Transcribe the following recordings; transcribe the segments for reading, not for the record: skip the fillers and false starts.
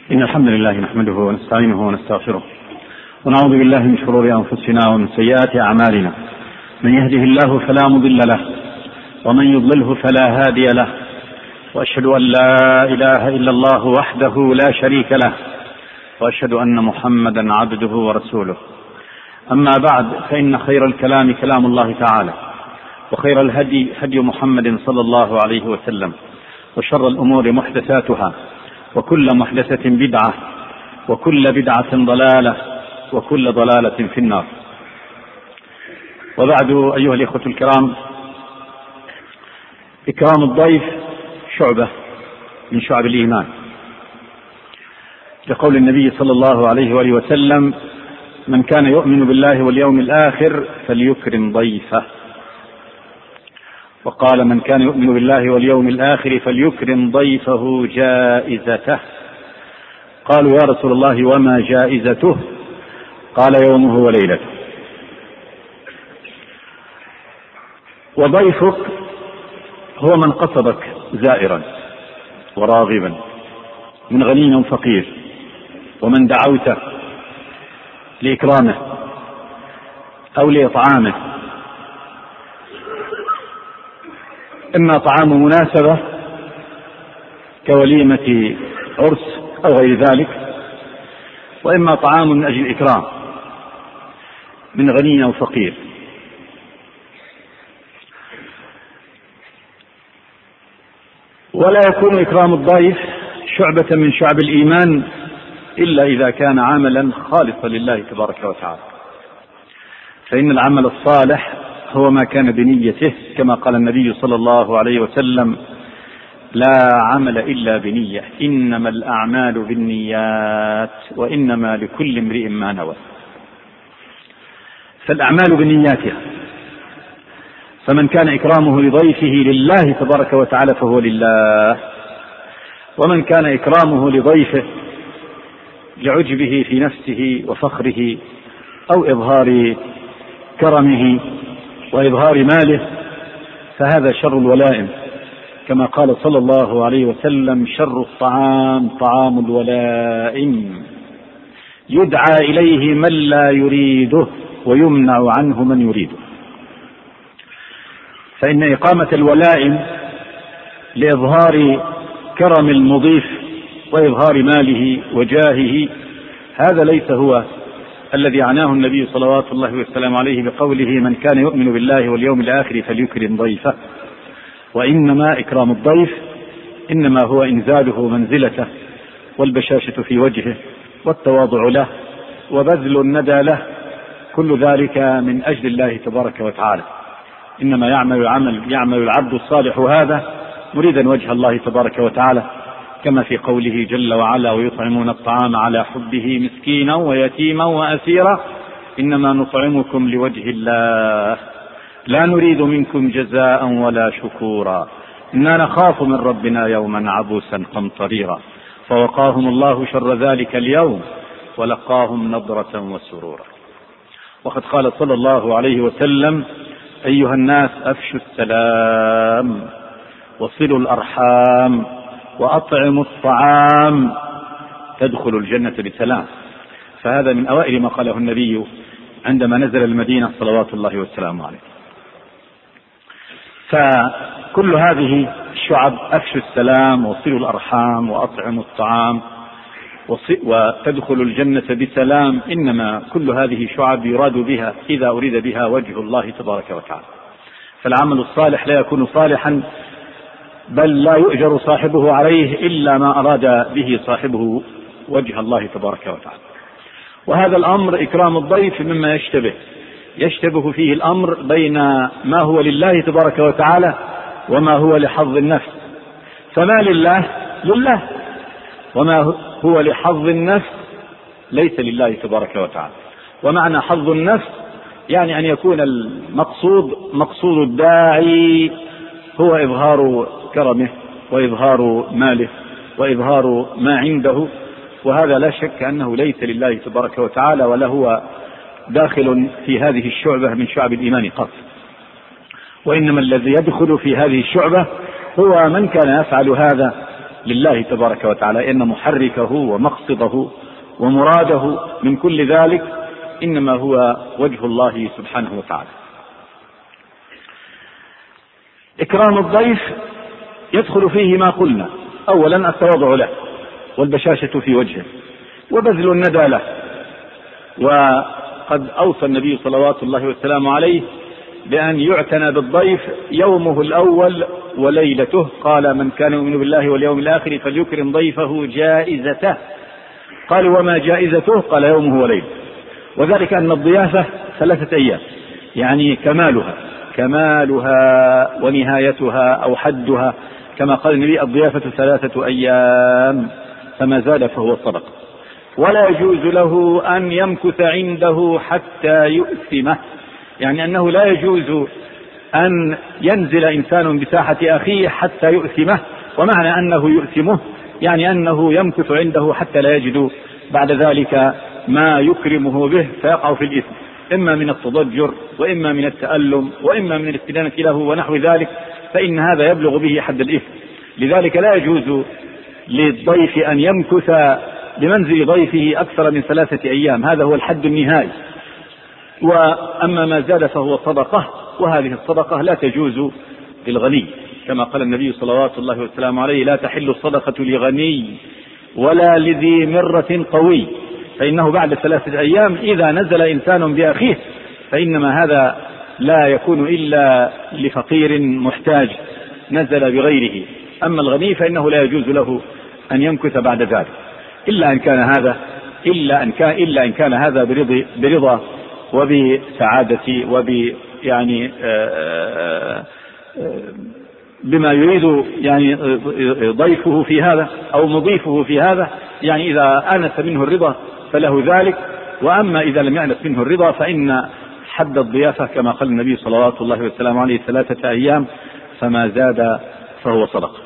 إن الحمد لله نحمده ونستعينه ونستغفره ونعوذ بالله من شرور أنفسنا ومن سيئات أعمالنا. من يهده الله فلا مضل له ومن يضلله فلا هادي له، وأشهد أن لا إله إلا الله وحده لا شريك له، وأشهد أن محمدا عبده ورسوله. أما بعد، فإن خير الكلام كلام الله تعالى، وخير الهدي هدي محمد صلى الله عليه وسلم، وشر الأمور محدثاتها، وكل محدثة بدعة، وكل بدعة ضلالة، وكل ضلالة في النار. وبعد، أيها الإخوة الكرام، إكرام الضيف شعبة من شعب الإيمان، لقول النبي صلى الله عليه وآله وسلم: من كان يؤمن بالله واليوم الآخر فليكرم ضيفه. وقال: من كان يؤمن بالله واليوم الآخر فليكرم ضيفه جائزته. قالوا: يا رسول الله وما جائزته؟ قال: يومه وليلته. وضيفك هو من قصدك زائرا وراغبا، من غني وفقير، ومن دعوته لإكرامه أو لإطعامه، إما طعام مناسبة كوليمة عرس أو غير ذلك، وإما طعام من أجل الإكرام من غني أو فقير. ولا يكون إكرام الضيف شعبة من شعب الإيمان إلا إذا كان عملا خالصا لله تبارك وتعالى، فإن العمل الصالح هو ما كان بنيته، كما قال النبي صلى الله عليه وسلم: لا عمل إلا بنية، إنما الأعمال بالنيات وإنما لكل امرئ ما نوى. فالأعمال بنياتها، فمن كان إكرامه لضيفه لله تبارك وتعالى فهو لله، ومن كان إكرامه لضيفه لعجبه في نفسه وفخره أو إظهار كرمه وإظهار ماله فهذا شر الولائم، كما قال صلى الله عليه وسلم: شر الطعام طعام الولائم، يدعى إليه من لا يريده ويمنع عنه من يريده. فإن إقامة الولائم لإظهار كرم المضيف وإظهار ماله وجاهه هذا ليس هو الذي عناه النبي صلوات الله وسلامه عليه بقوله: من كان يؤمن بالله واليوم الآخر فليكرم ضيفه. وإنما إكرام الضيف إنما هو إنزاله منزلته، والبشاشة في وجهه، والتواضع له، وبذل الندى له، كل ذلك من أجل الله تبارك وتعالى. إنما يعمل العبد الصالح هذا مريدا وجه الله تبارك وتعالى، كما في قوله جل وعلا: ويطعمون الطعام على حبه مسكينا ويتيما وأسيرا إنما نطعمكم لوجه الله لا نريد منكم جزاء ولا شكورا إنا نخاف من ربنا يوما عبوسا قمطريرا فوقاهم الله شر ذلك اليوم ولقاهم نضرة وسرورا. وقد قال صلى الله عليه وسلم: أيها الناس أفشوا السلام وصلوا الأرحام وأطعموا الطعام تدخلوا الجنة بسلام. فهذا من أوائل ما قاله النبي عندما نزل المدينة صلوات الله والسلام عليه. فكل هذه الشعب: أفشوا السلام وصلوا الأرحام وأطعموا الطعام وتدخلوا الجنة بسلام، إنما كل هذه شعب يراد بها إذا أريد بها وجه الله تبارك وتعالى. فالعمل الصالح لا يكون صالحا، بل لا يؤجر صاحبه عليه إلا ما أراد به صاحبه وجه الله تبارك وتعالى. وهذا الأمر إكرام الضيف مما يشتبه فيه الأمر بين ما هو لله تبارك وتعالى وما هو لحظ النفس. فما لله لله، وما هو لحظ النفس ليس لله تبارك وتعالى. ومعنى حظ النفس يعني أن يكون مقصود الداعي هو إظهار كرمه وإظهار ماله وإظهار ما عنده، وهذا لا شك أنه ليس لله تبارك وتعالى، ولا هو داخل في هذه الشعبة من شعب الإيمان قط. وإنما الذي يدخل في هذه الشعبة هو من كان يفعل هذا لله تبارك وتعالى، إن محركه ومقصده ومراده من كل ذلك إنما هو وجه الله سبحانه وتعالى. إكرام الضيف يدخل فيه ما قلنا: أولا التواضع له والبشاشة في وجهه وبذل الندى له. وقد أوصى النبي صلوات الله والسلام عليه بأن يعتنى بالضيف يومه الأول وليلته. قال: من كان يؤمن بالله واليوم الآخر فليكرم ضيفه جائزته. قال: وما جائزته؟ قال: يومه وليلته. وذلك أن الضيافة 3 أيام، يعني كمالها ونهايتها أو حدها، كما قال النبي: الضيافة 3 أيام فما زاد فهو صدقة. ولا يجوز له أن يمكث عنده حتى يؤثمه، يعني أنه لا يجوز أن ينزل إنسان بساحة أخيه حتى يؤثمه. ومعنى أنه يؤثمه يعني أنه يمكث عنده حتى لا يجد بعد ذلك ما يكرمه به فيقع في الإثم، إما من التضجر وإما من التألم وإما من الاستدانة له ونحو ذلك، فإن هذا يبلغ به حد الإثم. لذلك لا يجوز للضيف أن يمكث بمنزل ضيفه أكثر من 3 أيام، هذا هو الحد النهائي. وأما ما زاد فهو صدقة، وهذه الصدقة لا تجوز للغني، كما قال النبي صلوات الله والسلام عليه: لا تحل الصدقة لغني ولا لذي مرة قوي، فإنه بعد 3 أيام إذا نزل إنسان بأخيه فإنما هذا لا يكون إلا لفقير محتاج نزل بغيره. أما الغني فإنه لا يجوز له أن يمكث بعد ذلك، إلا أن كان هذا برضا وبسعادة يعني بما يريد يعني ضيفه في هذا أو مضيفه في هذا، يعني إذا آنس منه الرضا فله ذلك. وأما إذا لم يأنس منه الرضا فإن حد الضيافة كما قال النبي صلوات الله والسلام عليه 3 أيام فما زاد فهو صدقة.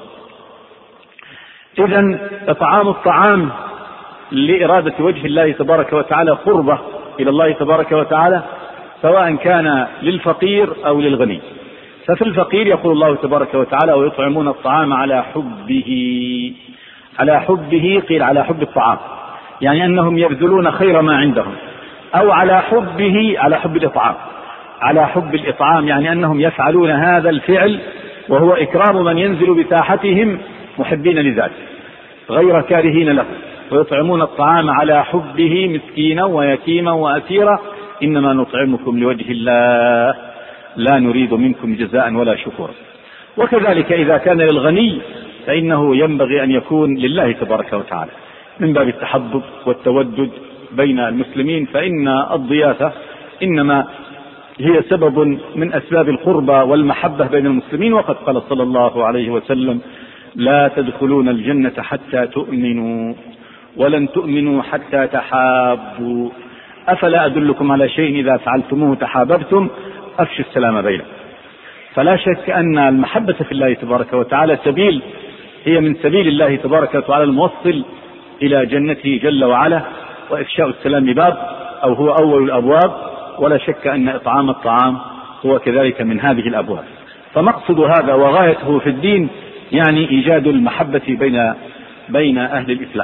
إذن إطعام الطعام لإرادة وجه الله تبارك وتعالى قربة إلى الله تبارك وتعالى، سواء كان للفقير أو للغني. ففي الفقير يقول الله تبارك وتعالى: ويطعمون الطعام على حبه. على حبه قيل على حب الطعام، يعني أنهم يبذلون خير ما عندهم، أو على حبه على حب الإطعام. على حب الإطعام يعني أنهم يفعلون هذا الفعل وهو إكرام من ينزل بساحتهم محبين لذلك غير كارهين له. ويطعمون الطعام على حبه مسكينا ويتيما وأسيرا إنما نطعمكم لوجه الله لا نريد منكم جزاء ولا شكورا. وكذلك إذا كان للغني فإنه ينبغي أن يكون لله تبارك وتعالى من باب التحبب والتودد بين المسلمين، فإن الضيافة إنما هي سبب من أسباب القربى والمحبة بين المسلمين. وقد قال صلى الله عليه وسلم: لا تدخلون الجنة حتى تؤمنوا ولن تؤمنوا حتى تحابوا، أفلا أدلكم على شيء إذا فعلتموه تحاببتم، أفشوا السلام بينكم. فلا شك أن المحبة في الله تبارك وتعالى هي من سبيل الله تبارك وتعالى الموصل إلى جنته جل وعلا، وإفشاء السلام باب أو هو أول الأبواب، ولا شك أن إطعام الطعام هو كذلك من هذه الأبواب. فمقصد هذا وغايته في الدين يعني إيجاد المحبة بين أهل الإسلام.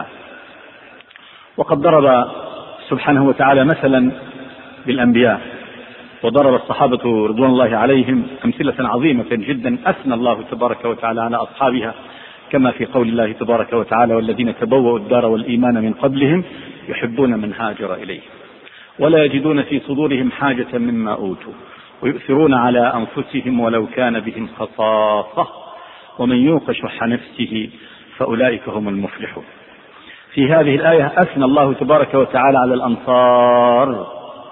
وقد ضرب سبحانه وتعالى مثلا بالأنبياء، وضرب الصحابة رضوان الله عليهم أمثلة عظيمة جدا أثنى الله تبارك وتعالى على أصحابها، كما في قول الله تبارك وتعالى: والذين تبوأوا الدار والإيمان من قبلهم يحبون من هاجر إليه ولا يجدون في صدورهم حاجة مما أوتوا ويؤثرون على أنفسهم ولو كان بهم خصاصة ومن يوق شح نفسه فأولئك هم المفلحون. في هذه الآية أثنى الله تبارك وتعالى على الأنصار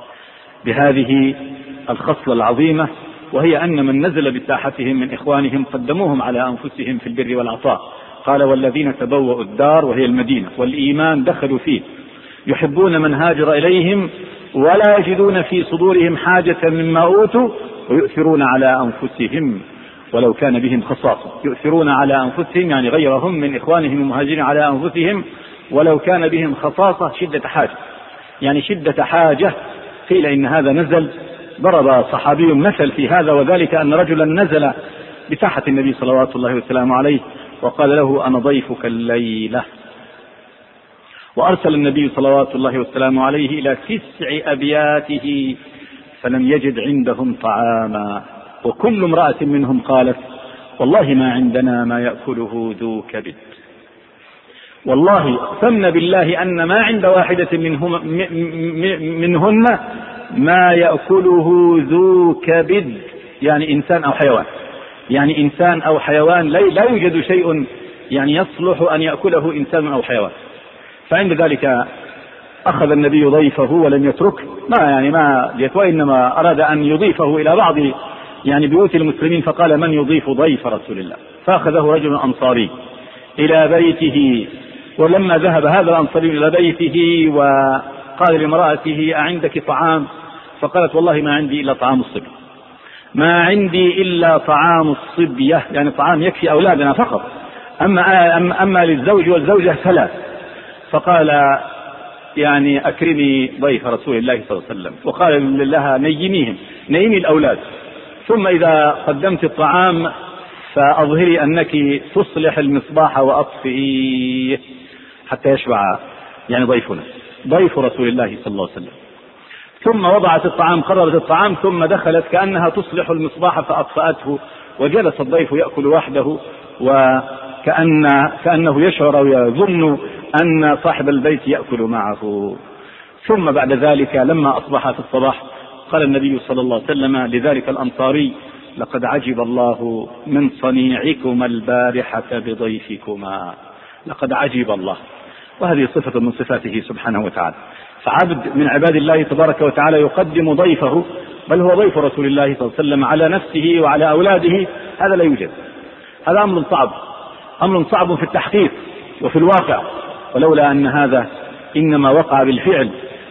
بهذه الخصلة العظيمة، وهي أن من نزل بساحتهم من إخوانهم قدموهم على أنفسهم في البر والعطاء. قال: والذين تبوأوا الدار وهي المدينة والإيمان دخلوا فيه يحبون من هاجر إليهم ولا يجدون في صدورهم حاجة مما أوتوا ويؤثرون على أنفسهم ولو كان بهم خصاصة. يؤثرون على أنفسهم يعني غيرهم من إخوانهم المهاجرين على أنفسهم ولو كان بهم خصاصة، شدة حاجة، يعني شدة حاجة. قيل إن هذا نزل، ضرب صحابي مثل في هذا، وذلك أن رجلا نزل بساحة النبي صلوات الله وسلامه عليه وقال له أنا ضيفك الليلة. وأرسل النبي صلوات الله والسلام عليه إلى 9 أبياته فلم يجد عندهم طعاما، وكل امرأة منهم قالت والله ما عندنا ما يأكله ذو كبد. والله ثمن بالله أن ما عند واحدة منهن ما يأكله ذو كبد، يعني إنسان أو حيوان، يعني إنسان أو حيوان، لا يوجد شيء يعني يصلح أن يأكله إنسان أو حيوان. فعند ذلك أخذ النبي ضيفه ولم يترك وإنما أراد أن يضيفه إلى بعض يعني بيوت المسلمين، فقال من يضيف ضيف رسول الله؟ فأخذه رجل أنصاري إلى بيته، ولما ذهب هذا الأنصاري إلى بيته وقال لامرأته أعندك طعام؟ فقالت والله ما عندي إلا طعام الصبي، ما عندي إلا طعام الصبية، يعني طعام يكفي أولادنا فقط، أما للزوج والزوجة فلا. فقال يعني أكرمي ضيف رسول الله صلى الله عليه وسلم، وقال لها نيمي الأولاد، ثم إذا قدمت الطعام فأظهري أنك تصلح المصباح وأطفئيه حتى يشبع يعني ضيفنا ضيف رسول الله صلى الله عليه وسلم. ثم وضعت الطعام، قربت الطعام، ثم دخلت كأنها تصلح المصباح فأطفأته، وجلس الضيف يأكل وحده وكأنه يشعر ويظن أن صاحب البيت يأكل معه. ثم بعد ذلك لما أصبح في الصباح قال النبي صلى الله عليه وسلم لذلك الأنصاري لقد عجب الله من صنيعكما البارحة بضيفكما، لقد عجب الله. وهذه صفة من صفاته سبحانه وتعالى. فعبد من عباد الله تبارك وتعالى يقدم ضيفه، بل هو ضيف رسول الله صلى الله عليه وسلم، على نفسه وعلى أولاده، هذا لا يوجد. هذا أمر صعب في التحقيق وفي الواقع، ولولا أن هذا إنما وقع بالفعل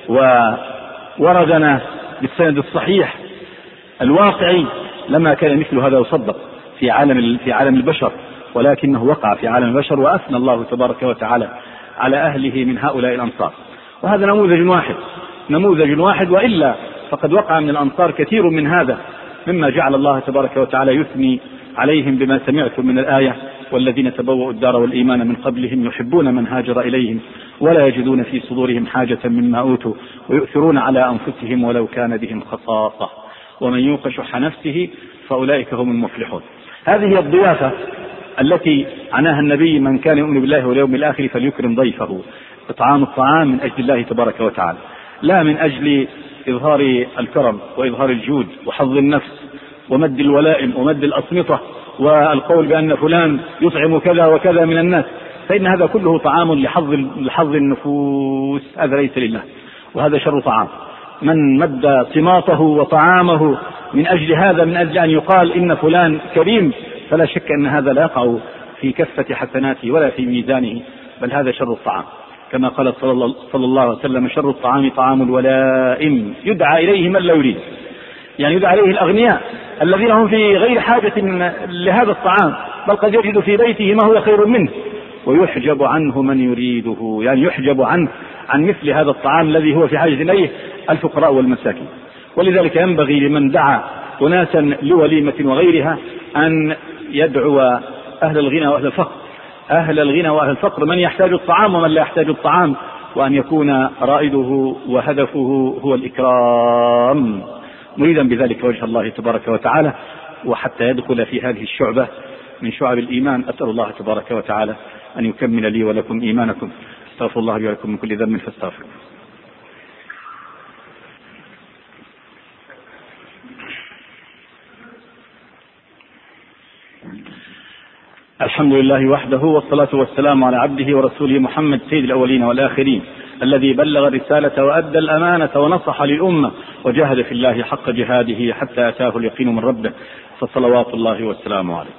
ووردنا بالسند الصحيح الواقعي لما كان مثل هذا يصدق في عالم البشر، ولكنه وقع في عالم البشر، وأثنى الله تبارك وتعالى على أهله من هؤلاء الأنصار. وهذا نموذج واحد، وإلا فقد وقع من الأنصار كثير من هذا، مما جعل الله تبارك وتعالى يثني عليهم بما سمعتم من الآية والذين تبوأوا الدار والإيمان من قبلهم يحبون من هاجر إليهم ولا يجدون في صدورهم حاجة مما أوتوا ويؤثرون على أنفسهم ولو كان بهم خصاصة ومن يوق شح نفسه فأولئك هم المفلحون. هذه هي الضيافة التي عناها النبي: من كان يؤمن بالله واليوم الآخر فليكرم ضيفه. إطعام الطعام من أجل الله تبارك وتعالى، لا من أجل إظهار الكرم وإظهار الجود وحظ النفس ومد الولائم ومد الأصمطة والقول بأن فلان يطعم كذا وكذا من الناس، فإن هذا كله طعام لحظ النفوس، هذا ليس لله، وهذا شر طعام. من مد صماطه وطعامه من أجل هذا، من أجل أن يقال إن فلان كريم، فلا شك أن هذا لا يقع في كفة حسناته ولا في ميزانه، بل هذا شر الطعام، كما قال صلى الله عليه وسلم: شر الطعام طعام الولائم يدعى إليه من لا يريد، يعني يدعى إليه الأغنياء الذين هم في غير حاجة لهذا الطعام، بل قد يجد في بيته ما هو خير منه، ويحجب عنه من يريده، يعني يحجب عن مثل هذا الطعام الذي هو في حاجة إليه الفقراء والمساكين. ولذلك ينبغي لمن دعا أناسا لوليمة وغيرها أن يدعو أهل الغنى وأهل الفقر، من يحتاج الطعام ومن لا يحتاج الطعام، وأن يكون رائده وهدفه هو الإكرام، مريدا بذلك وجه الله تبارك وتعالى، وحتى يدخل في هذه الشعبة من شعب الإيمان. أسأل الله تبارك وتعالى أن يكمل لي ولكم إيمانكم. استغفر الله لي ولكم من كل ذنب فاستغفروه. الحمد لله وحده، والصلاة والسلام على عبده ورسوله محمد سيد الأولين والآخرين، الذي بلغ الرسالة وأدى الأمانة ونصح للأمة وجاهد في الله حق جهاده حتى أتاه اليقين من ربه، فصلوات الله والسلام عليه.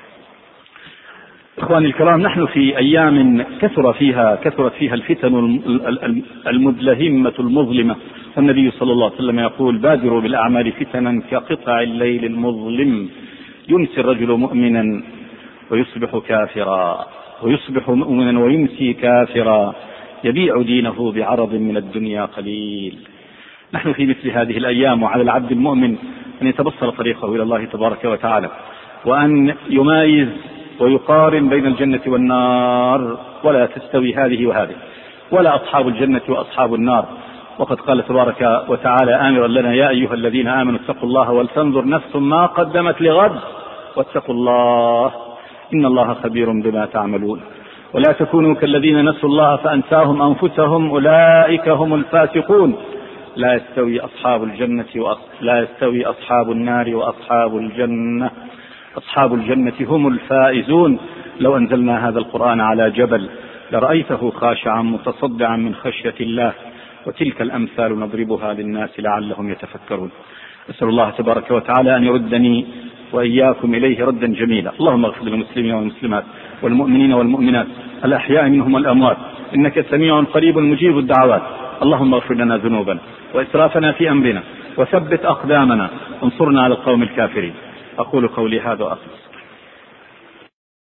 إخواني الكرام، نحن في أيام كثرت فيها الفتن المدلهمة المظلمة، والنبي صلى الله عليه وسلم يقول: بادروا بالأعمال فتنا كقطع الليل المظلم، يمسي الرجل مؤمنا ويصبح كافرا، ويصبح مؤمنا ويمسي كافرا، يبيع دينه بعرض من الدنيا قليل. نحن في مثل هذه الأيام، وعلى العبد المؤمن أن يتبصر طريقه إلى الله تبارك وتعالى، وأن يمايز ويقارن بين الجنة والنار، ولا تستوي هذه وهذه، ولا أصحاب الجنة وأصحاب النار. وقد قال تبارك وتعالى آمرا لنا: يا أيها الذين آمنوا اتقوا الله ولتنظر نفس ما قدمت لغد واتقوا الله إن الله خبير بما تعملون. ولا تكونوا كالذين نسوا الله فأنساهم أنفسهم أولئك هم الفاسقون. لا يستوي أصحاب النار وأصحاب الجنة. أصحاب الجنة هم الفائزون. لو أنزلنا هذا القرآن على جبل لرأيته خاشعا متصدعا من خشية الله. وتلك الأمثال نضربها للناس لعلهم يتفكرون. أسأل الله تبارك وتعالى أن يردني وإياكم إليه ردا جميلا. اللهم اغفر للمسلمين والمسلمات والمؤمنين والمؤمنات الأحياء منهم والأموات، إنك سميع قريب مجيب الدعوات. اللهم اغفر لنا ذنوبنا وإسرافنا في أمرنا وثبت أقدامنا وانصرنا على القوم الكافرين. أقول قولي هذا وأخلص.